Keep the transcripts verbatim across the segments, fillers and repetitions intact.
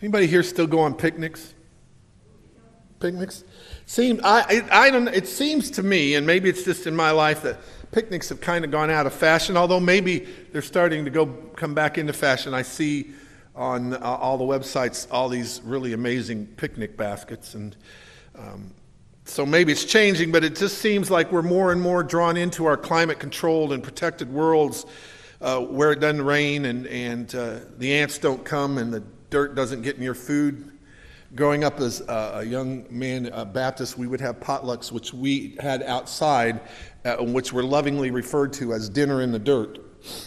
Anybody here still go on picnics? Picnics? Seem I, I I don't. It seems to me, and maybe it's just in my life, that picnics have kind of gone out of fashion. Although maybe they're starting to go come back into fashion. I see on uh, all the websites all these really amazing picnic baskets, and um, so maybe it's changing. But it just seems like we're more and more drawn into our climate-controlled and protected worlds, uh, where it doesn't rain and and uh, the ants don't come and the dirt doesn't get in your food. Growing up as a, a young man, a Baptist, we would have potlucks, which we had outside, uh, which were lovingly referred to as dinner in the dirt.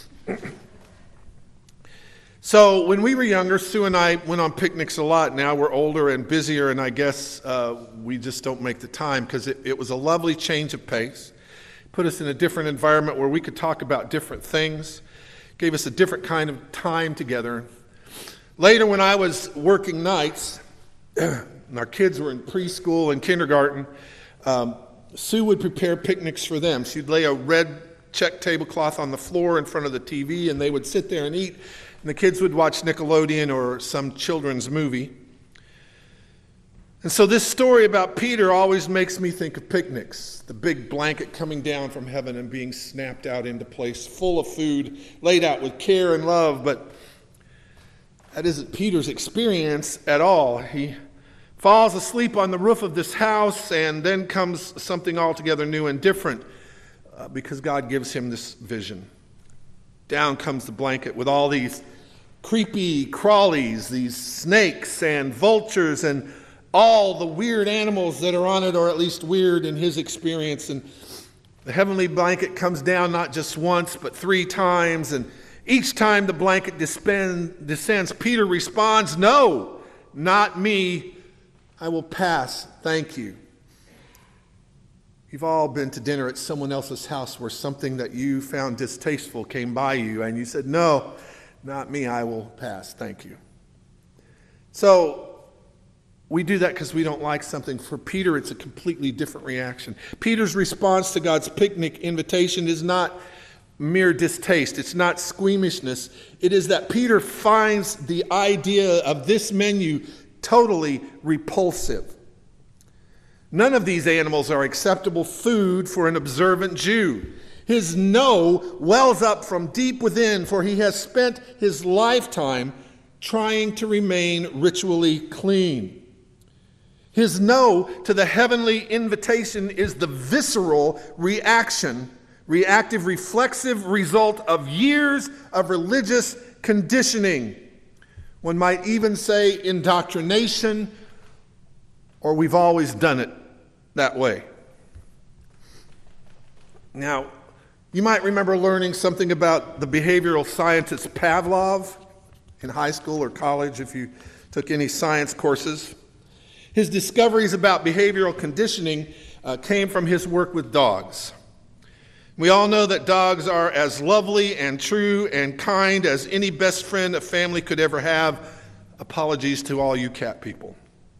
So when we were younger, Sue and I went on picnics a lot. Now we're older and busier, and I guess uh, we just don't make the time, because it, it was a lovely change of pace. Put us in a different environment where we could talk about different things. Gave us a different kind of time together. Later, when I was working nights, and our kids were in preschool and kindergarten, um, Sue would prepare picnics for them. She'd lay a red check tablecloth on the floor in front of the T V, and they would sit there and eat, and the kids would watch Nickelodeon or some children's movie. And so this story about Peter always makes me think of picnics, the big blanket coming down from heaven and being snapped out into place, full of food, laid out with care and love. But that isn't Peter's experience at all. He falls asleep on the roof of this house, and then comes something altogether new and different, uh, because God gives him this vision. Down comes the blanket with all these creepy crawlies, these snakes and vultures and all the weird animals that are on it, or at least weird in his experience. And the heavenly blanket comes down not just once, but three times, and each time the blanket descends, Peter responds, "No, not me. I will pass. Thank you." You've all been to dinner at someone else's house where something that you found distasteful came by you, and you said, "No, not me. I will pass. Thank you." So we do that because we don't like something. For Peter, it's a completely different reaction. Peter's response to God's picnic invitation is not mere distaste. It's not squeamishness. It is that Peter finds the idea of this menu totally repulsive. None of these animals are acceptable food for an observant Jew. His no wells up from deep within, for he has spent his lifetime trying to remain ritually clean. His no to the heavenly invitation is the visceral reaction reactive, reflexive result of years of religious conditioning. One might even say indoctrination, or we've always done it that way. Now, you might remember learning something about the behavioral scientist Pavlov in high school or college if you took any science courses. His discoveries about behavioral conditioning uh, came from his work with dogs. We all know that dogs are as lovely and true and kind as any best friend a family could ever have. Apologies to all you cat people.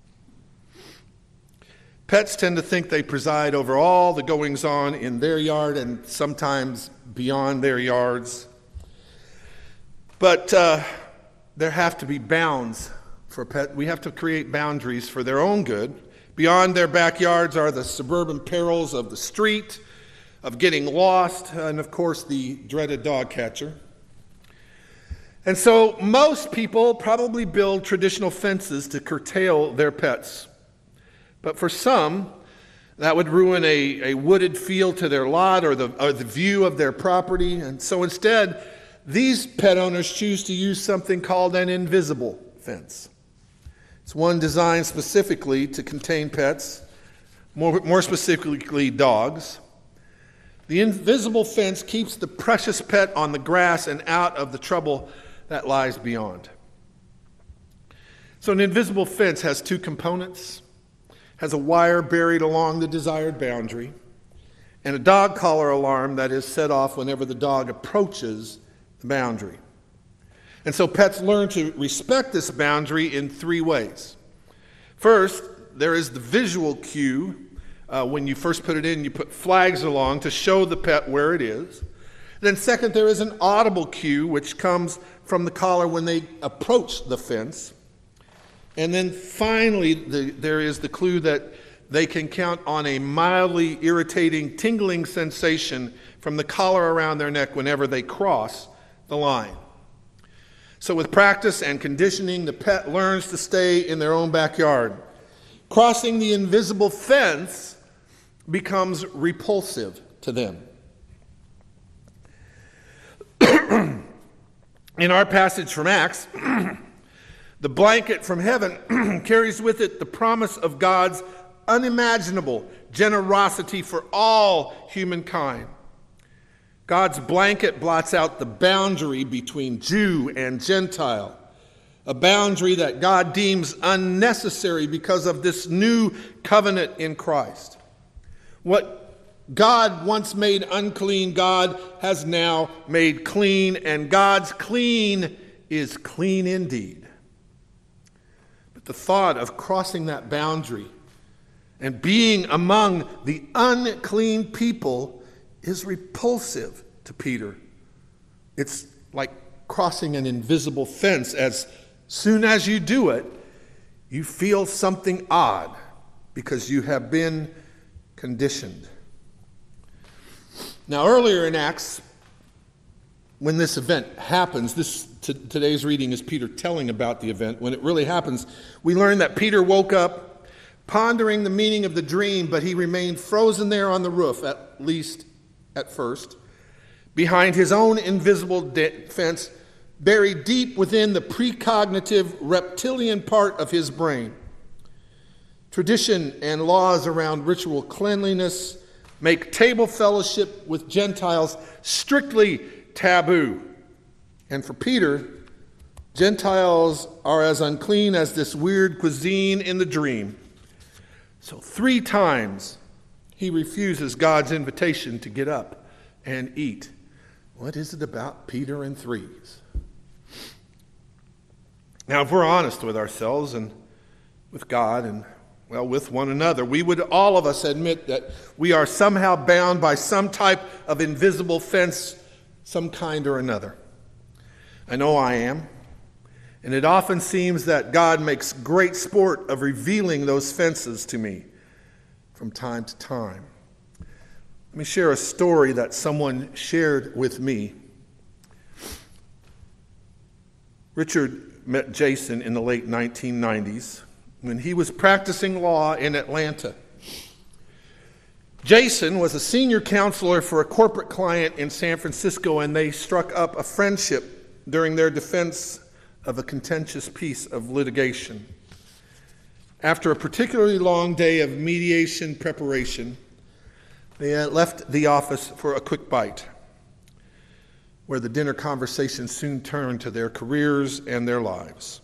Pets tend to think they preside over all the goings-on in their yard and sometimes beyond their yards. But uh, there have to be bounds for pet. We have to create boundaries for their own good. Beyond their backyards are the suburban perils of the street, of getting lost, and of course the dreaded dog catcher. And so most people probably build traditional fences to curtail their pets. But for some, that would ruin a, a wooded field to their lot or the, or the view of their property. And so instead, these pet owners choose to use something called an invisible fence. It's one designed specifically to contain pets, more, more specifically dogs. The invisible fence keeps the precious pet on the grass and out of the trouble that lies beyond. So an invisible fence has two components, has a wire buried along the desired boundary, and a dog collar alarm that is set off whenever the dog approaches the boundary. And so pets learn to respect this boundary in three ways. First, there is the visual cue. Uh, when you first put it in, you put flags along to show the pet where it is. Then second, there is an audible cue, which comes from the collar when they approach the fence. And then finally, the, there is the clue that they can count on a mildly irritating, tingling sensation from the collar around their neck whenever they cross the line. So with practice and conditioning, the pet learns to stay in their own backyard. Crossing the invisible fence becomes repulsive to them. In our passage from Acts, the blanket from heaven carries with it the promise of God's unimaginable generosity for all humankind. God's blanket blots out the boundary between Jew and Gentile, a boundary that God deems unnecessary because of this new covenant in Christ. What God once made unclean, God has now made clean, and God's clean is clean indeed. But the thought of crossing that boundary and being among the unclean people is repulsive to Peter. It's like crossing an invisible fence. As soon as you do it, you feel something odd because you have been conditioned. Now, earlier in Acts, when this event happens, this t- today's reading is Peter telling about the event. When it really happens, we learn that Peter woke up pondering the meaning of the dream, but he remained frozen there on the roof, at least at first, behind his own invisible de- fence, buried deep within the precognitive reptilian part of his brain. Tradition and laws around ritual cleanliness make table fellowship with Gentiles strictly taboo. And for Peter, Gentiles are as unclean as this weird cuisine in the dream. So three times he refuses God's invitation to get up and eat. What is it about Peter and threes? Now, if we're honest with ourselves and with God and, well, with one another, we would all of us admit that we are somehow bound by some type of invisible fence, some kind or another. I know I am. And it often seems that God makes great sport of revealing those fences to me from time to time. Let me share a story that someone shared with me. Richard met Jason in the late nineteen nineties when he was practicing law in Atlanta. Jason was a senior counselor for a corporate client in San Francisco, and they struck up a friendship during their defense of a contentious piece of litigation. After a particularly long day of mediation preparation, they left the office for a quick bite, where the dinner conversation soon turned to their careers and their lives.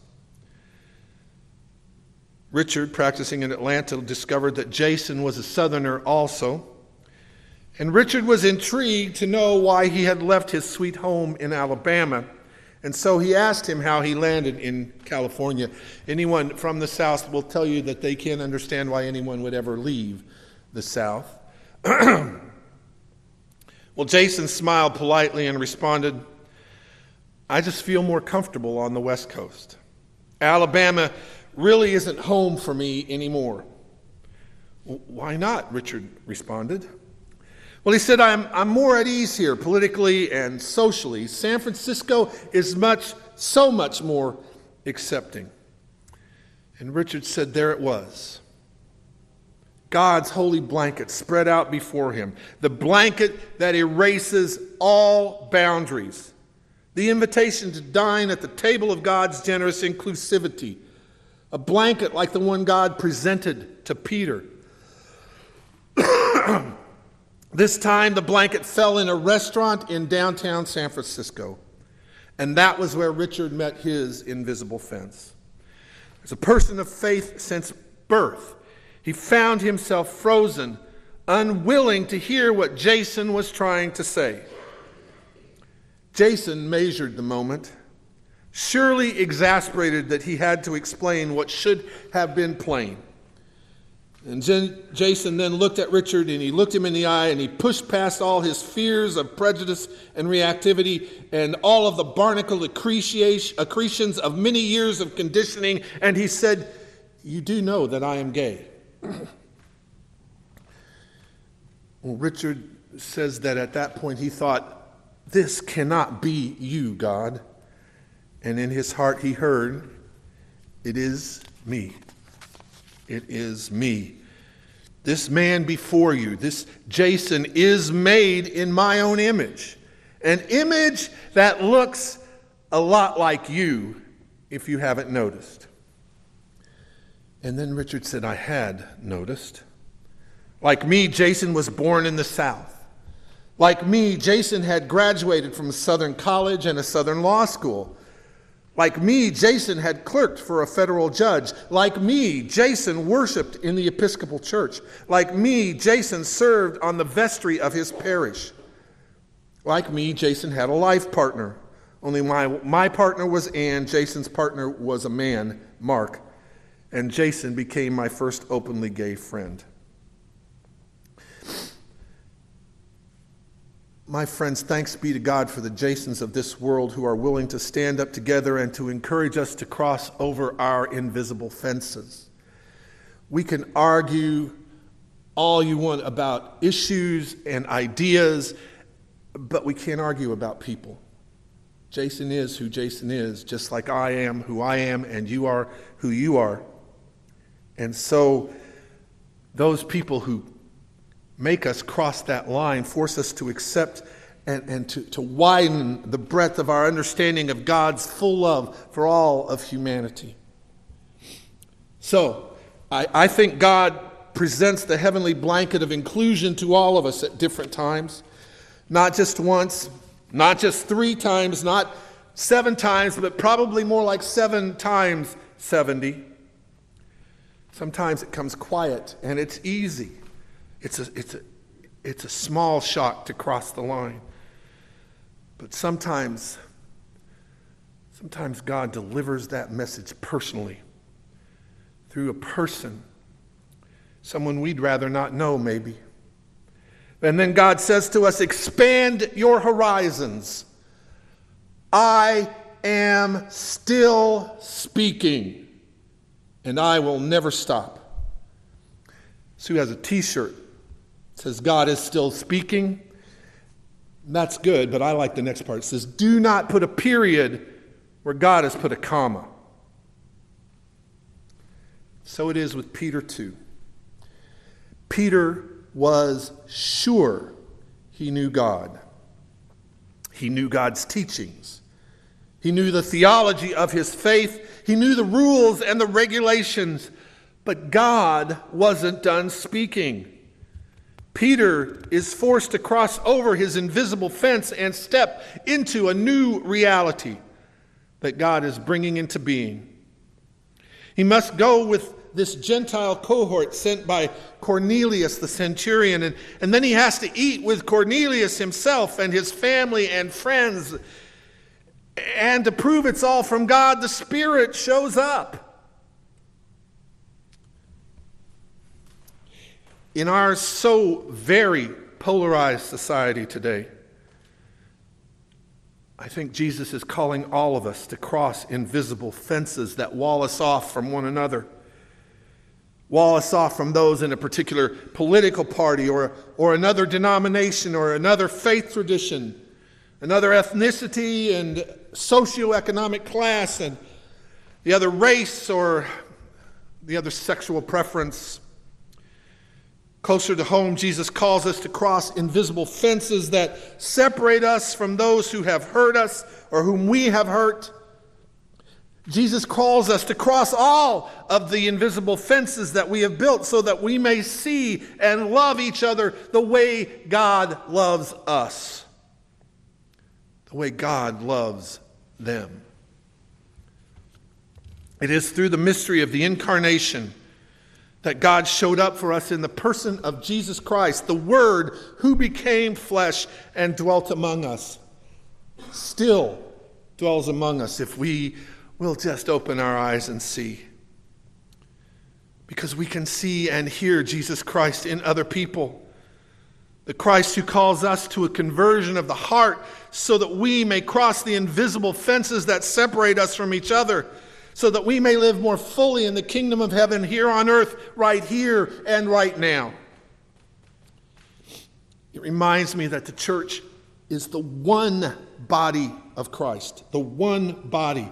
Richard, practicing in Atlanta, discovered that Jason was a Southerner also, and Richard was intrigued to know why he had left his sweet home in Alabama. And so he asked him how he landed in California. Anyone from the South will tell you that they can't understand why anyone would ever leave the South. Well, Jason smiled politely and responded, I just feel more comfortable on the West Coast. Alabama really isn't home for me anymore. Well, why not? Richard responded. Well, he said, I'm, I'm more at ease here politically and socially. San Francisco is much, so much more accepting. And Richard said, there it was. God's holy blanket spread out before him. The blanket that erases all boundaries. The invitation to dine at the table of God's generous inclusivity. A blanket like the one God presented to Peter. This time, the blanket fell in a restaurant in downtown San Francisco. And that was where Richard met his invisible fence. As a person of faith since birth, he found himself frozen, unwilling to hear what Jason was trying to say. Jason measured the moment, surely exasperated that he had to explain what should have been plain. And Jen, Jason then looked at Richard, and he looked him in the eye, and he pushed past all his fears of prejudice and reactivity and all of the barnacle accretions of many years of conditioning, and he said, "You do know that I am gay." Well, Richard says that at that point he thought, "This cannot be you, God." And in his heart he heard, "It is me. It is me. This man before you, this Jason, is made in my own image. An image that looks a lot like you, if you haven't noticed." And then Richard said, "I had noticed. Like me, Jason was born in the South. Like me, Jason had graduated from a Southern college and a Southern law school. Like me, Jason had clerked for a federal judge. Like me, Jason worshiped in the Episcopal Church. Like me, Jason served on the vestry of his parish. Like me, Jason had a life partner. Only my, my partner was Ann, Jason's partner was a man, Mark. And Jason became my first openly gay friend." My friends, thanks be to God for the Jasons of this world who are willing to stand up together and to encourage us to cross over our invisible fences. We can argue all you want about issues and ideas, but we can't argue about people. Jason is who Jason is, just like I am who I am, and you are who you are. And so those people who make us cross that line, force us to accept and, and to, to widen the breadth of our understanding of God's full love for all of humanity. So, I, I think God presents the heavenly blanket of inclusion to all of us at different times. Not just once, not just three times, not seven times, but probably more like seven times seventy. Sometimes it comes quiet and it's easy. It's a, it's a, it's a small shock to cross the line. But sometimes, sometimes God delivers that message personally through a person, someone we'd rather not know maybe. And then God says to us, "Expand your horizons. I am still speaking, and I will never stop." Sue has a t-shirt. It says, "God is still speaking." That's good, but I like the next part. It says, "Do not put a period where God has put a comma." So it is with Peter too. Peter was sure he knew God. He knew God's teachings. He knew the theology of his faith. He knew the rules and the regulations. But God wasn't done speaking. Peter is forced to cross over his invisible fence and step into a new reality that God is bringing into being. He must go with this Gentile cohort sent by Cornelius the centurion, and, and then he has to eat with Cornelius himself and his family and friends. And to prove it's all from God, the Spirit shows up. In our so very polarized society today, I think Jesus is calling all of us to cross invisible fences that wall us off from one another, wall us off from those in a particular political party or, or another denomination or another faith tradition, another ethnicity and socioeconomic class, and the other race or the other sexual preference. Closer to home, Jesus calls us to cross invisible fences that separate us from those who have hurt us or whom we have hurt. Jesus calls us to cross all of the invisible fences that we have built so that we may see and love each other the way God loves us, the way God loves them. It is through the mystery of the incarnation that God showed up for us in the person of Jesus Christ, the Word who became flesh and dwelt among us. Still dwells among us if we will just open our eyes and see. because we can see and hear Jesus Christ in other people. The Christ who calls us to a conversion of the heart so that we may cross the invisible fences that separate us from each other, so that we may live more fully in the kingdom of heaven here on earth, right here and right now. It reminds me that the church is the one body of Christ, the one body.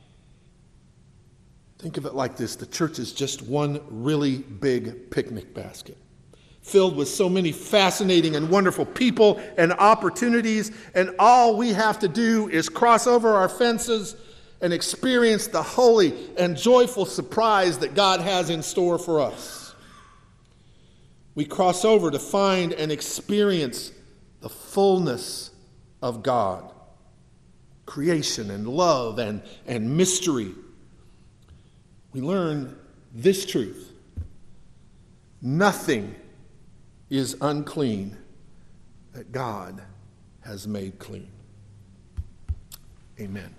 Think of it like this: the church is just one really big picnic basket, filled with so many fascinating and wonderful people and opportunities, and all we have to do is cross over our fences and experience the holy and joyful surprise that God has in store for us. We cross over to find and experience the fullness of God, creation and love and, and mystery. We learn this truth: nothing is unclean that God has made clean. Amen.